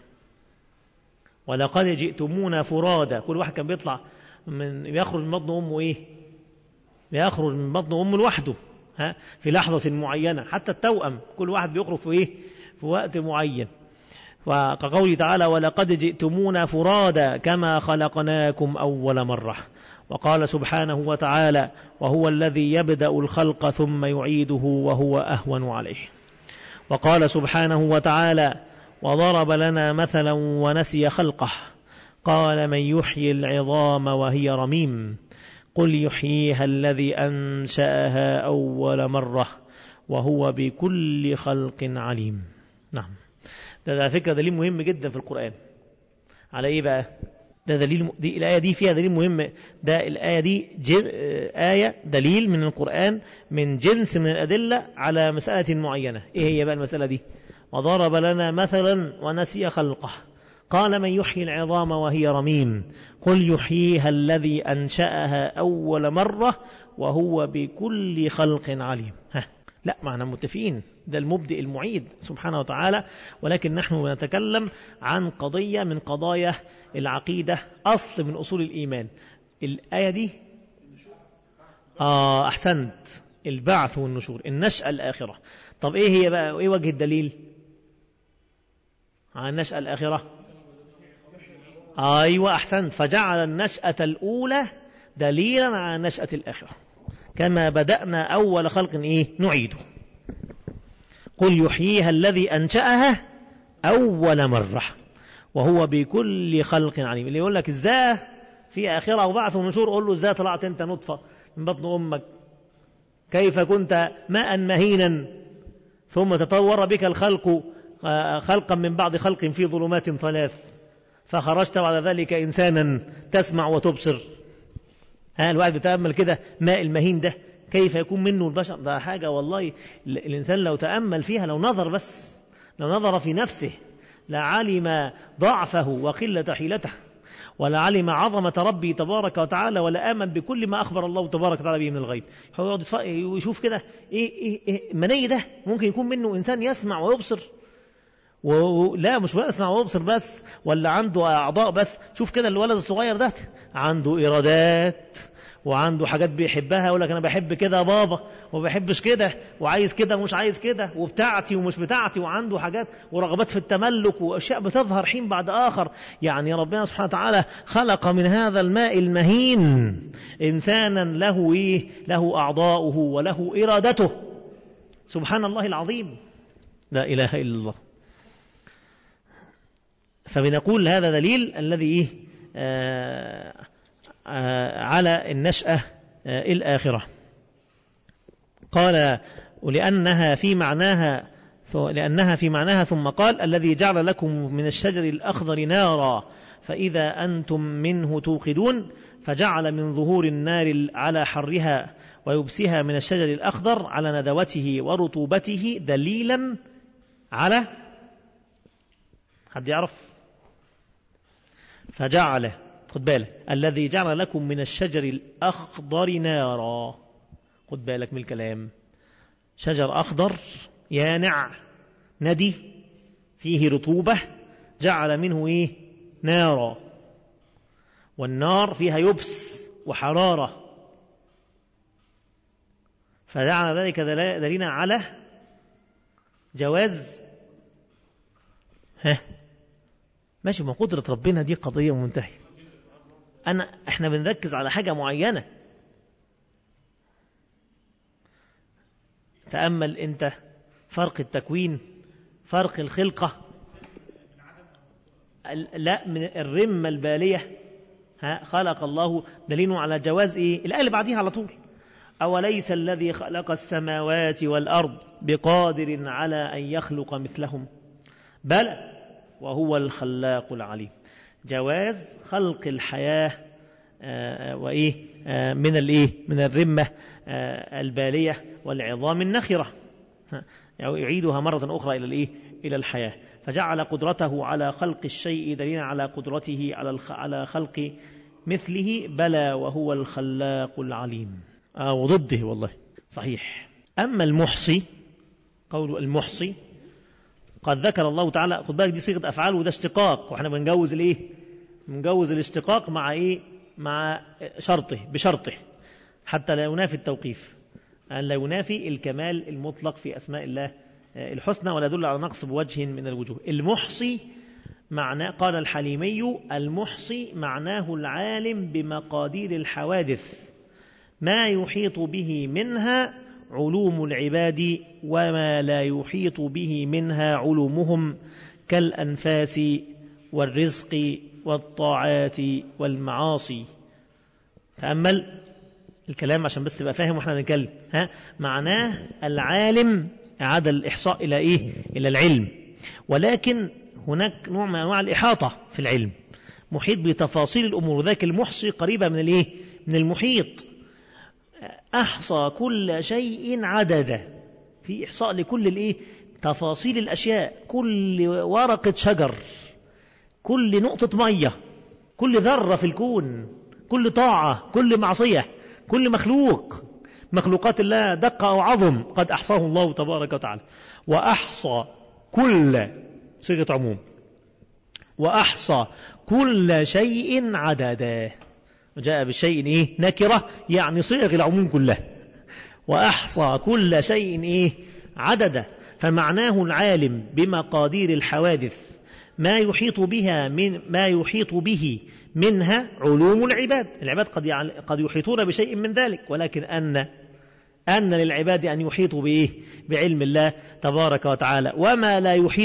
ولقد جئتمونا فرادا. كل واحد كان بيطلع يخرج من بطن أمه يخرج من بطن أمه لوحده في لحظة معينة. حتى التوأم كل واحد بيخرج في وقت معين. وكقوله تعالى: ولقد جئتمونا فرادا كما خلقناكم أول مرة. وقال سبحانه وتعالى: وهو الذي يبدأ الخلق ثم يعيده وهو أهون عليه. وقال سبحانه وتعالى: وضرب لنا مثلا ونسي خلقه قال من يحيي العظام وهي رميم قل يحييها الذي أنشأها أول مرة وهو بكل خلق عليم. نعم، ده فكرة دليل مهم جدا في القرآن. على إيه بقى؟ ده دليل، دي الآية دي فيها دليل مهم. ده الآية دي آية دليل من القرآن من جنس من الأدلة على مسألة معينة. إيه هي بقى المسألة دي؟ وضرب لنا مثلا ونسي خلقه قال من يحيي العظام وهي رميم قل يحييها الذي أنشأها أول مرة وهو بكل خلق عليم. لا، معنا متفقين، ده المبدئ المعيد سبحانه وتعالى، ولكن نحن نتكلم عن قضية من قضايا العقيدة، أصل من أصول الإيمان. الآية دي أحسنت، البعث والنشور، النشأة الآخرة. طب إيه هي بقى، إيه وجه الدليل عن النشأة الآخرة؟ أيوة أحسنت، فجعل النشأة الأولى دليلا على النشأة الآخرة. كما بدأنا أول خلق نعيده. قل يحييها الذي أنشأها أول مرة وهو بكل خلق عليم. اللي يقول لك إزاي في آخرة وبعث ونشور، قول له إزاي طلعت أنت نطفة من بطن أمك؟ كيف كنت ماء مهينا ثم تطور بك الخلق خلقا من بعد خلق في ظلمات ثلاث فخرجت بعد ذلك إنسانا تسمع وتبصر. الواحد بيتأمل كده، ماء المهين ده كيف يكون منه البشر؟ ده حاجة والله الإنسان لو تأمل فيها، لو نظر في نفسه لعلم ضعفه وقلة حيلته، ولعلم عظمة ربي تبارك وتعالى، ولا آمن بكل ما أخبر الله تبارك وتعالى به من الغيب. هو يشوف كده إيه مني ده ممكن يكون منه إنسان يسمع ويبصر، لا مش يسمع ويبصر بس، ولا عنده أعضاء بس. شوف كده الولد الصغير ده عنده إرادات وعنده حاجات بيحبها، يقول لك أنا بحب كده يا بابا وما بحبش كده، وعايز كده ومش عايز كده، وبتاعتي ومش بتاعتي، وعنده حاجات ورغبات في التملك وأشياء بتظهر حين بعد آخر. يعني ربنا سبحانه وتعالى خلق من هذا الماء المهين إنسانا له أعضاؤه وله إرادته. سبحان الله العظيم، لا إله إلا الله. فبنقول هذا دليل الذي على النشأة الآخرة. قال لأنها في معناها ثم قال الذي جعل لكم من الشجر الأخضر نارا فإذا أنتم منه توقدون، فجعل من ظهور النار على حرها ويبسها من الشجر الأخضر على ندوته ورطوبته دليلا على، حد يعرف؟ فجعل خد بالك، الذي جعل لكم من الشجر الأخضر نارا. خد بالك من الكلام، شجر أخضر يانع ندي فيه رطوبة، جعل منه إيه؟ نارا، والنار فيها يبس وحرارة، فجعل ذلك دليلا على جواز ماشي. ما قدرة ربنا دي قضية منتهية. احنا بنركز على حاجة معينة. تأمل انت فرق التكوين، فرق الخلقة. لا، من الرمة البالية خلق الله، دليل على جواز ايه؟ الآية اللي بعديها على طول، أوليس الذي خلق السماوات والأرض بقادر على أن يخلق مثلهم بلى وهو الخلاق العليم. جواز خلق الحياة وإيه من الإيه؟ من الرمة البالية والعظام النخرة، يعيدها مرة أخرى إلى الإيه؟ إلى الحياة. فجعل قدرته على خلق الشيء دليلا على قدرته على خلق مثله بلى وهو الخلاق العليم. وضده والله صحيح. أما المحصي، قول المحصي قد ذكر الله تعالى، خد بالك دي صيغة أفعال وده اشتقاق، وإحنا بنجوز الإيه؟ بنجوز الاشتقاق مع إيه؟ مع شرطه، بشرطه حتى لا ينافي التوقيف، أن لا ينافي الكمال المطلق في أسماء الله الحسنى ولا يدل على نقص بوجه من الوجوه. المحصي معناه، قال الحليمي، المحصي معناه العالم بمقادير الحوادث ما يحيط به منها علوم العباد وما لا يحيط به منها علومهم كالأنفاس والرزق والطاعات والمعاصي. تأمل الكلام عشان بس تبقى فاهم واحنا نتكلم. معناه العالم، أعاد الإحصاء إلى إيه؟ إلى العلم، ولكن هناك نوع من أنواع الإحاطة في العلم، محيط بتفاصيل الأمور، وذاك المحصي قريبة من الإيه؟ من المحيط. أحصى كل شيء عددا، في إحصاء لكل الإيه؟ تفاصيل الأشياء، كل ورقة شجر، كل نقطة مية، كل ذرة في الكون، كل طاعة، كل معصية، كل مخلوق، مخلوقات الله دق أو عظم قد أحصاه الله تبارك وتعالى. وأحصى كل، صيغة عموم، وأحصى كل شيء عددا، وجاء بالشيء إيه؟ نكرة، يعني صيغ العموم كلها. وأحصى كل شيء إيه؟ عددا. فمعناه العالم بمقادير الحوادث ما يحيط به منها علوم العباد. العباد قد يحيطون بشيء من ذلك، ولكن أن للعباد أن يحيطوا بإيه؟ بعلم الله تبارك وتعالى. وما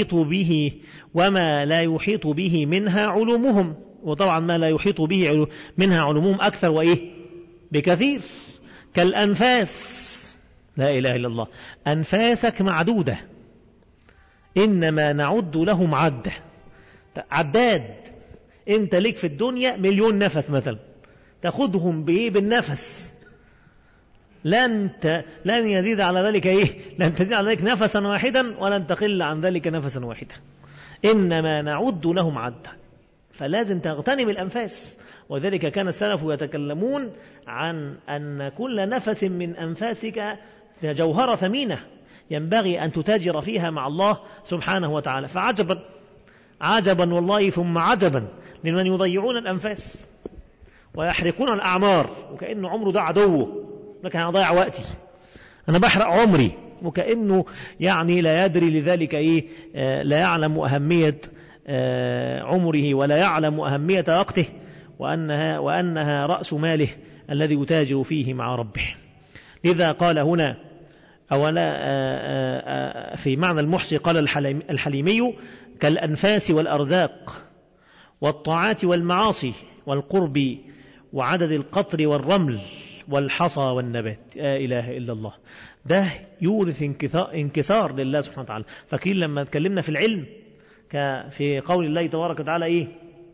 لا يحيط به منها علومهم، وطبعا ما لا يحيط به منها علومهم أكثر وإيه؟ بكثير. كالأنفاس، لا إله إلا الله، أنفاسك معدودة، إنما نعد لهم عداد. أنت لك في الدنيا 1,000,000 نفس مثلا، تأخذهم بإيه؟ بالنفس، لن يزيد على ذلك إيه؟ لن تزيد على ذلك نفسا واحدا ولن تقل عن ذلك نفسا واحدا، إنما نعد لهم عدا. فلازم تغتنم الأنفاس. وذلك كان السلف يتكلمون عن أن كل نفس من أنفاسك جوهرة ثمينة ينبغي أن تتاجر فيها مع الله سبحانه وتعالى. فعجبا عجبا والله ثم عجبا لمن يضيعون الأنفاس ويحرقون الأعمار، وكأنه عمره ده عدوه، لكن أنا ضيع وقتي، أنا بحرق عمري، وكأنه يعني لا يدري لذلك إيه؟ لا يعلم أهمية عمره ولا يعلم أهمية وقته، وأنها رأس ماله الذي يتاجر فيه مع ربه. لذا قال هنا أولا في معنى المحصي، قال الحليمي كالأنفاس والأرزاق والطاعات والمعاصي والقرب وعدد القطر والرمل والحصى والنبات. لا إله إلا الله. ده يورث انكسار لله سبحانه وتعالى. فاكرين لما تكلمنا في العلم في قول الله تبارك وتعالى إيه؟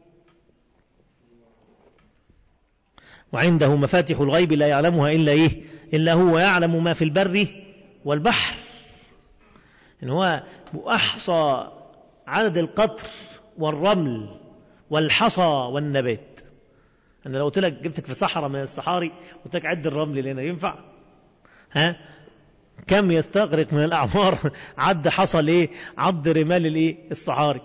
وعنده مفاتح الغيب لا يعلمها إلا إيه؟ إلا هو، يعلم ما في البر والبحر. إن هو أحصى عدد القطر والرمل والحصى والنبات. أنا لو قلت لك جبتك في صحراء من الصحاري قلت لك عد الرمل اللي هنا ينفع؟ كم يستغرق من الأعمار عد حصل إيه؟ عد رمال الإيه؟ الصحاري.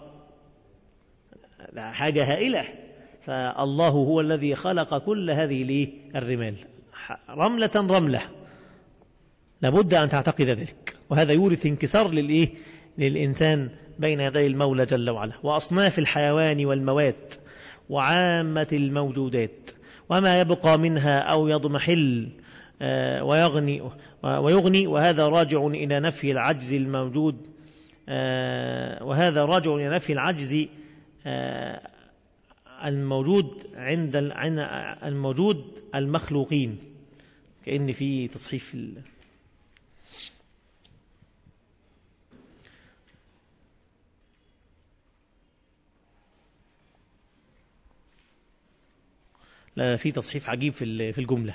حاجة هائلة. فالله هو الذي خلق كل هذه الإيه؟ الرمال رملة رملة، لابد أن تعتقد ذلك. وهذا يورث انكسار للإيه؟ للإنسان بين يدي المولى جل وعلا. وأصناف الحيوان والموات وعامة الموجودات وما يبقى منها أو يضمحل ويغني، وهذا راجع إلى نفي العجز الموجود، وهذا راجع إلى نفي العجز الموجود عند الموجود المخلوقين. كأن في تصحيف لا، في تصحيف عجيب في الجملة.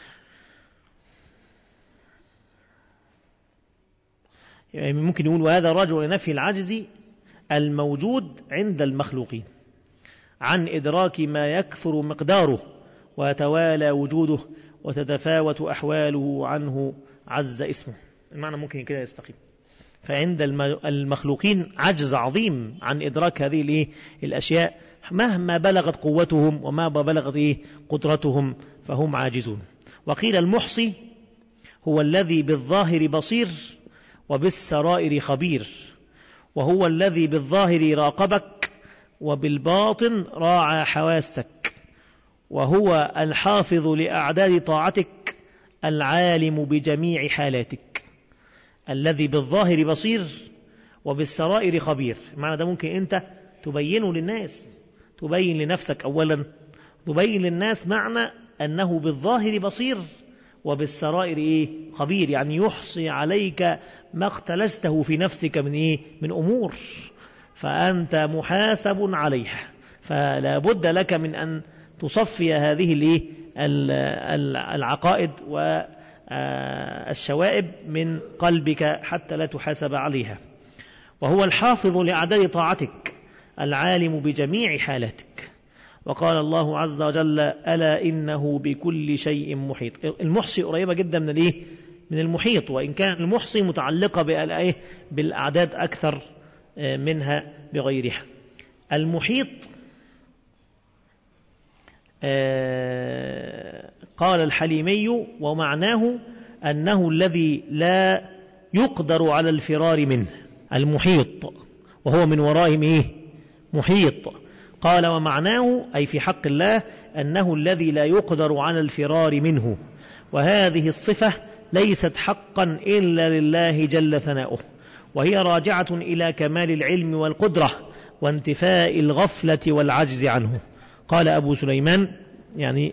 يعني ممكن يقول وهذا راجع لنفي العجز الموجود عند المخلوقين عن إدراك ما يكثر مقداره ويتوالى وجوده وتتفاوت أحواله عنه عز اسمه. المعنى ممكن كده يستقيم. فعند المخلوقين عجز عظيم عن إدراك هذه الأشياء مهما بلغت قوتهم وما بلغت قدرتهم فهم عاجزون. وقيل المحصي هو الذي بالظاهر بصير وبالسرائر خبير، وهو الذي بالظاهر راقبك وبالباطن راعى حواسك، وهو الحافظ لأعداد طاعتك العالم بجميع حالاتك. الذي بالظاهر بصير وبالسرائر خبير. المعنى ده ممكن أنت تبينه للناس، تبين لنفسك أولا، تبين للناس معنى أنه بالظاهر بصير وبالسرائر خبير. يعني يحصي عليك ما اختلجته في نفسك من أمور، فأنت محاسب عليها. فلا بد لك من أن تصفي هذه العقائد والشوائب من قلبك حتى لا تحاسب عليها. وهو الحافظ لأعداد طاعتك العالم بجميع حالاتك. وقال الله عز وجل ألا إنه بكل شيء محيط. المحصي قريبة جدا من المحيط، وإن كان المحصي متعلقة بالأعداد أكثر منها بغيرها. المحيط قال الحليمي ومعناه أنه الذي لا يقدر على الفرار منه. المحيط وهو من ورائهم محيط. قال ومعناه أي في حق الله أنه الذي لا يقدر على الفرار منه. وهذه الصفة ليست حقا إلا لله جل ثناؤه، وهي راجعة إلى كمال العلم والقدرة وانتفاء الغفلة والعجز عنه. قال أبو سليمان يعني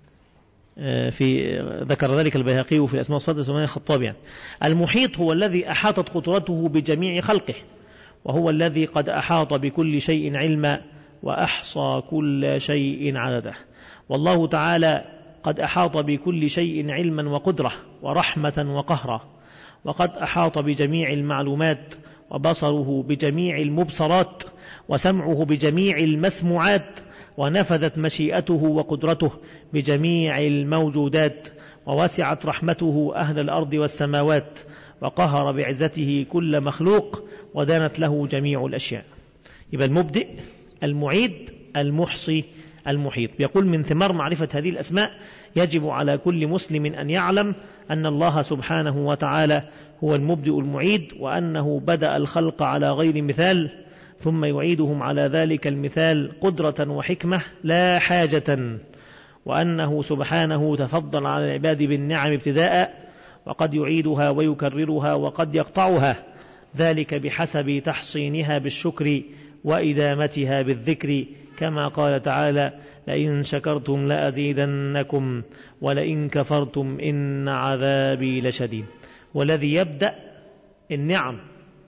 ذكر ذلك البيهقي في الأسماء والصفات وسماه الخطابي يعني المحيط هو الذي أحاطت قدرته بجميع خلقه، وهو الذي قد أحاط بكل شيء علما وأحصى كل شيء عدده. والله تعالى قد أحاط بكل شيء علما وقدرة ورحمة وقهرا، وقد أحاط بجميع المعلومات، وبصره بجميع المبصرات، وسمعه بجميع المسموعات، ونفذت مشيئته وقدرته بجميع الموجودات، ووسعت رحمته أهل الأرض والسماوات، وقهر بعزته كل مخلوق، ودانت له جميع الأشياء. يبقى المبدئ، المعيد، المحصي، المحيط. يقول من ثمار معرفة هذه الأسماء يجب على كل مسلم أن يعلم أن الله سبحانه وتعالى هو المبدئ المعيد، وأنه بدأ الخلق على غير مثال ثم يعيدهم على ذلك المثال قدرة وحكمة لا حاجة، وأنه سبحانه تفضل على العباد بالنعم ابتداء، وقد يعيدها ويكررها وقد يقطعها، ذلك بحسب تحصينها بالشكر وإدامتها بالذكر، كما قال تعالى لئن شكرتم لأزيدنكم ولئن كفرتم إن عذابي لشديد. والذي يبدأ النعم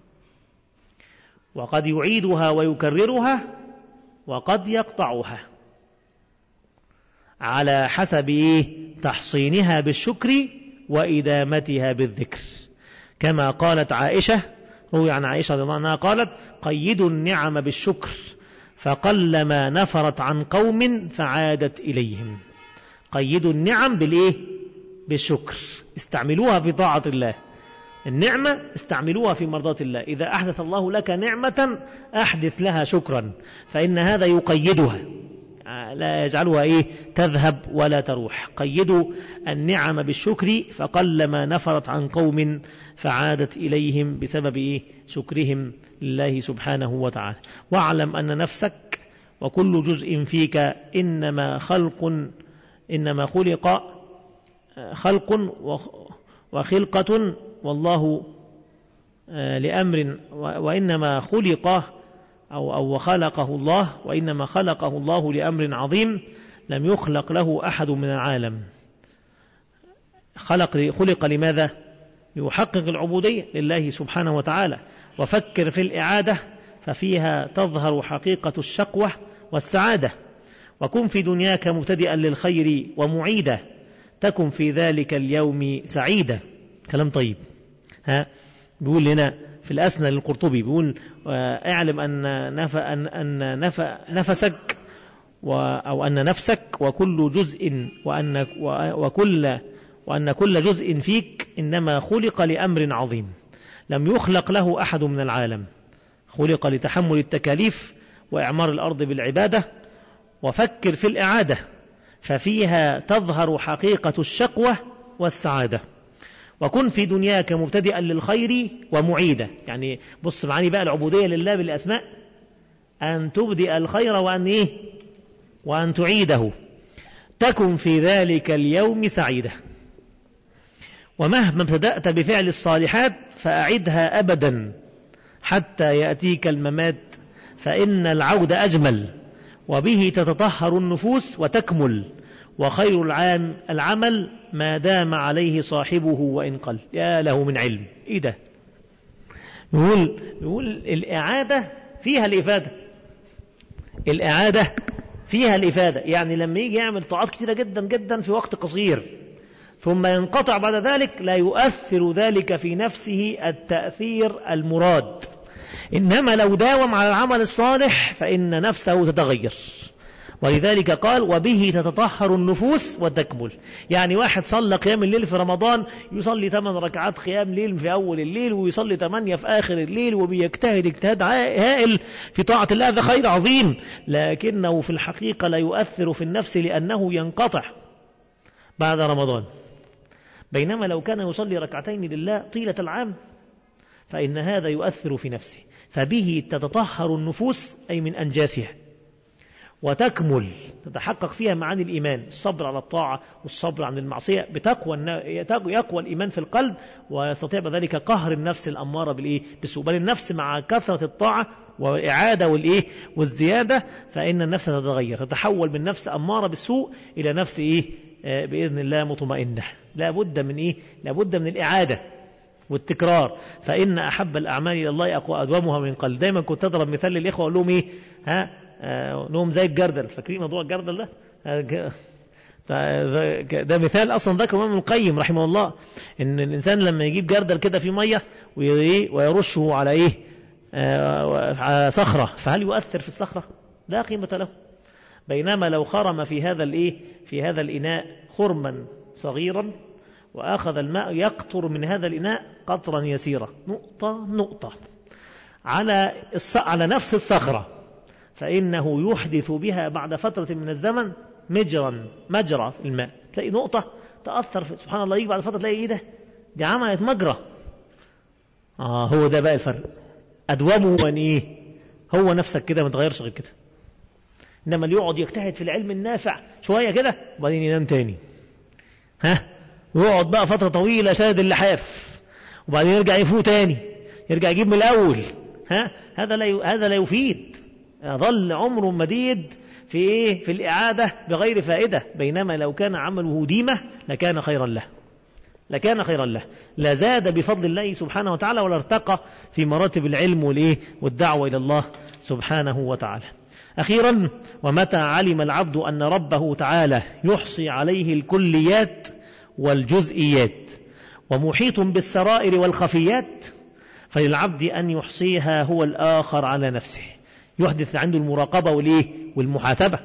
وقد يعيدها ويكررها وقد يقطعها على حسب تحصينها بالشكر وإدامتها بالذكر، كما قالت عائشة، روي عن عائشة رضي الله عنها قالت قيدوا النعم بالشكر فقلما نفرت عن قوم فعادت إليهم. قيدوا النعم بالإيه؟ بالشكر، استعملوها في طاعة الله. النعمة استعملوها في مرضاة الله. إذا أحدث الله لك نعمة أحدث لها شكرا، فإن هذا يقيدها، لا يجعلها إيه؟ تذهب ولا تروح. قيدوا النعم بالشكر، فقلما نفرت عن قوم فعادت إليهم بسبب إيه؟ شكرهم لله سبحانه وتعالى. واعلم أن نفسك وكل جزء فيك إنما خلق خلق وخلقة، والله لأمر، وإنما خلق أو خلقه الله، وإنما خلقه الله لأمر عظيم لم يخلق له أحد من العالم. خلق لماذا؟ ليحقق العبودية لله سبحانه وتعالى. وفكر في الإعادة ففيها تظهر حقيقة الشقوة والسعادة. وكن في دنياك مبتدئا للخير ومعيدا، تكن في ذلك اليوم سعيدا. كلام طيب. بيقول لنا في الأسنى للقرطبي، بيقول اعلم أن نفسك أو أن نفسك وكل جزء وأن كل جزء فيك إنما خلق لأمر عظيم لم يخلق له أحد من العالم. خلق لتحمل التكاليف وإعمار الأرض بالعبادة. وفكر في الإعادة ففيها تظهر حقيقة الشقوة والسعادة. وكن في دنياك مبتدئا للخير ومعيدا. يعني بص معاني بقى العبودية لله بالأسماء، أن تبدأ الخير وأن تعيده، تكن في ذلك اليوم سعيدة. ومهما ابتدأت بفعل الصالحات فأعدها أبدا حتى يأتيك الممات، فإن العود أجمل وبه تتطهر النفوس وتكمل، وخير العمل ما دام عليه صاحبه وإن قل. يا له من علم. إيه ده؟ يقول الإعادة فيها الإفادة. الإعادة فيها الإفادة، يعني لما يجي يعمل طاعات كثيرة جدا جدا في وقت قصير ثم ينقطع بعد ذلك، لا يؤثر ذلك في نفسه التأثير المراد. إنما لو داوم على العمل الصالح فإن نفسه تتغير. ولذلك قال وبه تتطهر النفوس وتكمل. يعني واحد صلى قيام الليل في رمضان، يصلي 8 ركعات قيام ليل في أول الليل ويصلي 8 في آخر الليل، وبيجتهد اجتهاد هائل في طاعة الله، هذا خير عظيم، لكنه في الحقيقة لا يؤثر في النفس لأنه ينقطع بعد رمضان. بينما لو كان يصلي ركعتين لله طيلة العام فإن هذا يؤثر في نفسه. فبه تتطهر النفوس أي من أنجاسها، وتكمل تتحقق فيها معاني الإيمان، الصبر على الطاعة والصبر عن المعصية، يقوى الإيمان في القلب، ويستطيع بذلك قهر النفس الأمارة بالسوء. بل النفس مع كثرة الطاعة والإعادة والزيادة فإن النفس تتغير، تتحول من نفس أمارة بالسوء إلى نفس بإذن الله مطمئنة. لا بد من الإعادة والتكرار. فإن أحب الأعمال إلى الله أدومها من قلب. دايما كنت أضرب مثال للإخوة أقول لهم نوم زي الجردل. فاكرين موضوع الجردل ده مثال أصلا ذكر ابن القيم رحمه الله، إن الإنسان لما يجيب جردل كده في مية ويرشه على على صخرة، فهل يؤثر في الصخرة؟ لا قيمة له. بينما لو خرم في هذا الإناء خرما صغيرا وأخذ الماء يقطر من هذا الإناء قطرا يسيرا، نقطة على نفس الصخرة، فإنه يحدث بها بعد فترة من الزمن مجرى في الماء. تلاقي نقطة تأثر سبحان الله، يجي بعد فترة تلاقي دي عملت مجرى. هو ده بقى الفرق. أدومه من هو نفسك كده ما تغيرش غير كده. إنما اللي يقعد يجتهد في العلم النافع شوية كده وبعدين ينام تاني، ويقعد بقى فترة طويلة شاد اللحاف وبعدين يرجع يفوق تاني، يرجع يجيب من الأول، هذا لا يفيد. ظل عمره مديد في الإعادة بغير فائدة. بينما لو كان عمله ديمة لكان خيرا له، لا زاد بفضل الله سبحانه وتعالى ولا ارتقى في مراتب العلم والدعوة إلى الله سبحانه وتعالى. أخيرا، ومتى علم العبد أن ربه تعالى يحصي عليه الكليات والجزئيات ومحيط بالسرائر والخفيات، فللعبد أن يحصيها هو الآخر على نفسه. يحدث عنده المراقبة والمحاسبة،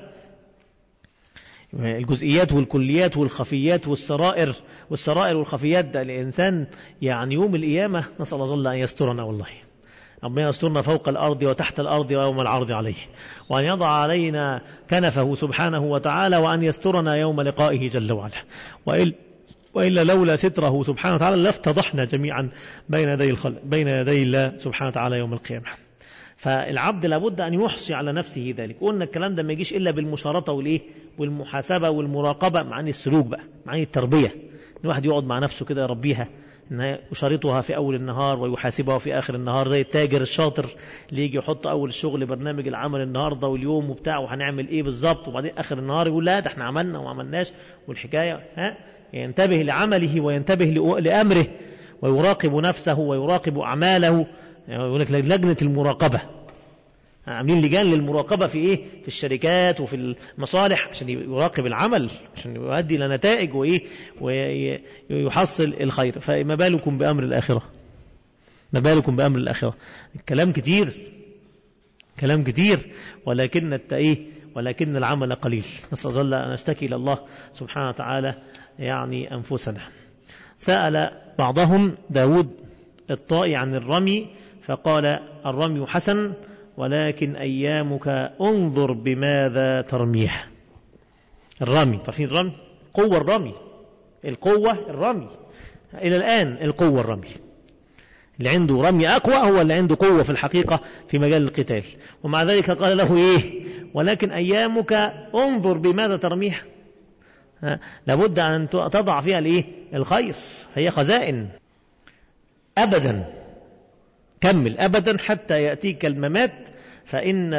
الجزئيات والكليات والخفيات والسرائر والخفيات. ده الإنسان يعني يوم القيامة نسأل الله أن يسترنا، والله ربنا يسترنا فوق الأرض وتحت الأرض ويوم العرض عليه، وأن يضع علينا كنفه سبحانه وتعالى، وأن يسترنا يوم لقائه جل وعلا. وإلا لولا ستره سبحانه وتعالى لافتضحنا جميعا بين يدي الله سبحانه وتعالى يوم القيامة. فالعبد لابد أن يحصي على نفسه ذلك. قلنا الكلام ده ما يجيش إلا بالمشارطة والمحاسبة والمراقبة، معاني السلوك بقى، معاني التربية. الواحد يقعد مع نفسه كده يربيها، إنه يشارطها في أول النهار ويحاسبها في آخر النهار، زي التاجر الشاطر اللي يجي يحط أول الشغل برنامج العمل النهاردة واليوم وبتاع وهنعمل إيه بالظبط، وبعدين آخر النهار يقول لا ده احنا عملنا وما عملناش والحكاية. ينتبه لعمله وينتبه لأمره ويراقب نفسه ويراقب أعماله. يقول لك لجنة المراقبة، عاملين لجان للمراقبة في إيه؟ في الشركات وفي المصالح، عشان يراقب العمل، عشان يؤدي إلى نتائج ويحصل الخير. فما بالكم بأمر الآخرة، ما بالكم بأمر الآخرة. الكلام كتير ولكن العمل قليل. نسأل الله أن نشتكي إلى الله سبحانه وتعالى يعني أنفسنا. سأل بعضهم داود الطائي عن الرمي فقال الرمي حسن، ولكن أيامك انظر بماذا ترميه. الرمي، تعرفين الرمي؟ قوة الرمي، الرمي إلى الآن القوة الرمي. اللي عنده رمي أقوى هو اللي عنده قوة في الحقيقة في مجال القتال. ومع ذلك قال له إيه؟ ولكن أيامك انظر بماذا ترميه. لابد أن تضع فيها الخير، هي خزائن أبدا. كمل أبدا حتى يأتيك الممات، فإن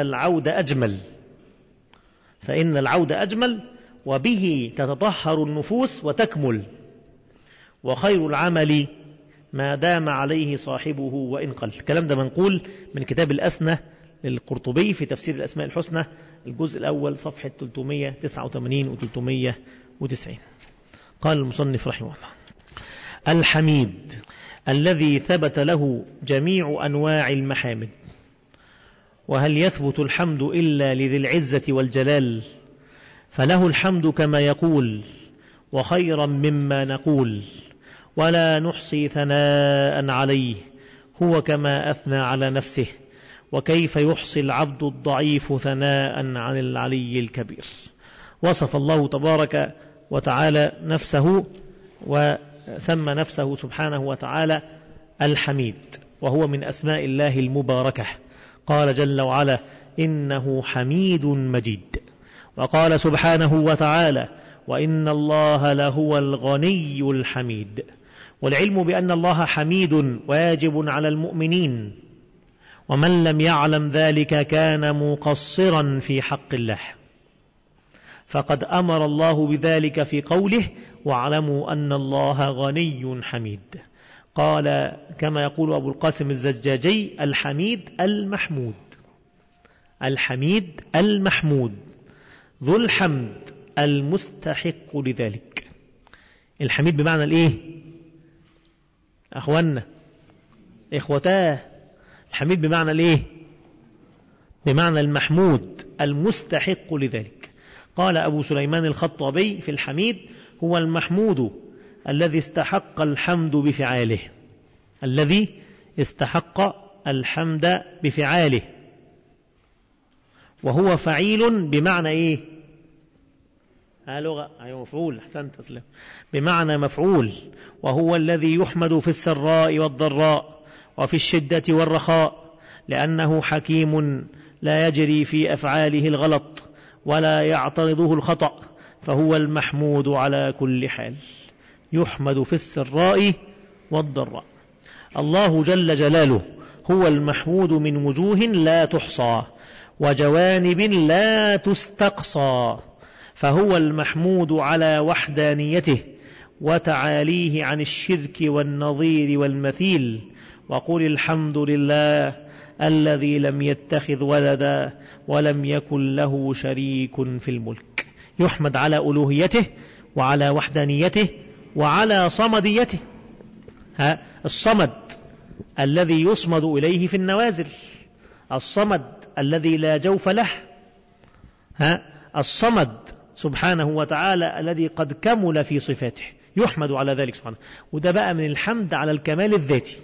العود أجمل وبه تتطهر النفوس وتكمل، وخير العمل ما دام عليه صاحبه وإن قل. الكلام ده منقول من كتاب الأسنة للقرطبي في تفسير الأسماء الحسنى، الجزء الأول صفحة 389 و 390. قال المصنف رحمه الله: الحميد الذي ثبت له جميع أنواع المحامد. وهل يثبت الحمد إلا لذي العزة والجلال؟ فله الحمد كما يقول وخيرا مما نقول، ولا نحصي ثناء عليه، هو كما أثنى على نفسه. وكيف يحصي العبد الضعيف ثناء عن العلي الكبير؟ وصف الله تبارك وتعالى نفسه وسمى نفسه سبحانه وتعالى الحميد، وهو من أسماء الله المباركة. قال جل وعلا: إنه حميد مجيد. وقال سبحانه وتعالى: وإن الله لهو الغني الحميد. والعلم بأن الله حميد واجب على المؤمنين، ومن لم يعلم ذلك كان مقصرا في حق الله، فقد أمر الله بذلك في قوله: واعلموا أن الله غني حميد. قال كما يقول أبو القاسم الزجاجي: الحميد المحمود، الحميد المحمود ذو الحمد المستحق لذلك. الحميد بمعنى الإيه؟ أخوانا إخوتاه، الحميد بمعنى الإيه؟ بمعنى المحمود المستحق لذلك. قال أبو سليمان الخطابي في الحميد: هو المحمود الذي استحق الحمد بفعاله، الذي استحق الحمد بفعاله. وهو فعيل بمعنى إيه؟ لغة مفعول، أحسنت أسلم، بمعنى مفعول. وهو الذي يحمد في السراء والضراء وفي الشدة والرخاء، لأنه حكيم لا يجري في أفعاله الغلط ولا يعترضه الخطأ، فهو المحمود على كل حال، يحمد في السراء والضراء. الله جل جلاله هو المحمود من وجوه لا تحصى وجوانب لا تستقصى، فهو المحمود على وحدانيته وتعاليه عن الشرك والنظير والمثيل. وقل الحمد لله الذي لم يتخذ ولدا ولم يكن له شريك في الملك. يحمد على ألوهيته وعلى وحدانيته وعلى صمديته. الصمد الذي يصمد إليه في النوازل، الصمد الذي لا جوف له، الصمد سبحانه وتعالى الذي قد كمل في صفاته، يحمد على ذلك سبحانه. وده بقى من الحمد على الكمال الذاتي.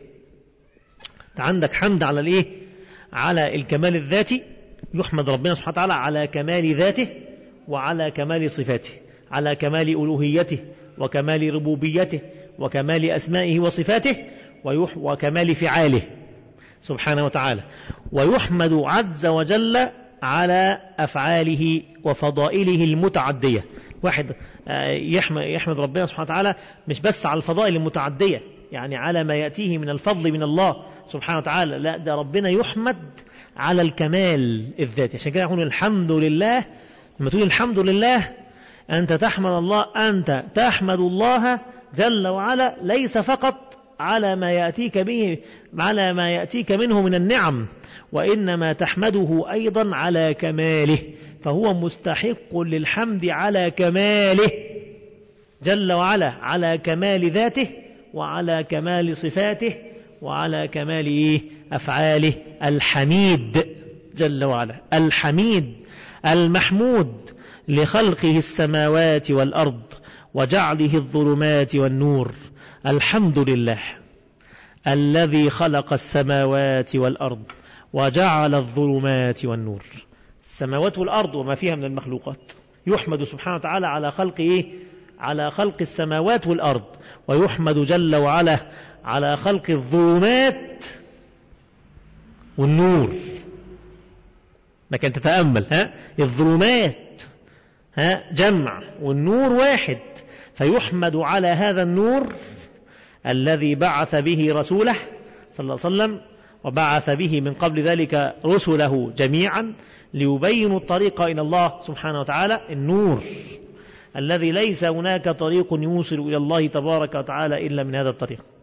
عندك حمد على الايه؟ على الكمال الذاتي، يحمد ربنا سبحانه وتعالى على كمال ذاته وعلى كمال صفاته، على كمال ألوهيته وكمال ربوبيته وكمال أسمائه وصفاته وكمال فعاله سبحانه وتعالى. ويحمد عز وجل على أفعاله وفضائله المتعدية. واحد يحمد ربنا سبحانه وتعالى مش بس على الفضائل المتعدية، يعني على ما يأتيه من الفضل من الله سبحانه وتعالى، لا، ده ربنا يحمد على الكمال الذاتي. عشان كده يقول الحمد لله. لما تقول الحمد لله أنت تحمد الله، أنت تحمد الله جل وعلا ليس فقط على ما يأتيك به، على ما يأتيك منه من النعم، وإنما تحمده أيضا على كماله، فهو مستحق للحمد على كماله جل وعلا، على كمال ذاته وعلى كمال صفاته وعلى كمال أفعاله. الحميد جل وعلا، الحميد المحمود لخلقه السماوات والأرض وجعله الظلمات والنور. الحمد لله الذي خلق السماوات والأرض وجعل الظلمات والنور. السماوات والأرض وما فيها من المخلوقات، يحمد سبحانه وتعالى على خلق على خلق السماوات والأرض، ويحمد جل وعلا على خلق الظلمات والنور. لكن تتأمل الظلمات جمع والنور واحد، فيحمد على هذا النور الذي بعث به رسوله صلى الله عليه وسلم، وبعث به من قبل ذلك رسله جميعا ليبينوا الطريق إلى الله سبحانه وتعالى. النور الذي ليس هناك طريق يوصل إلى الله تبارك وتعالى إلا من هذا الطريق.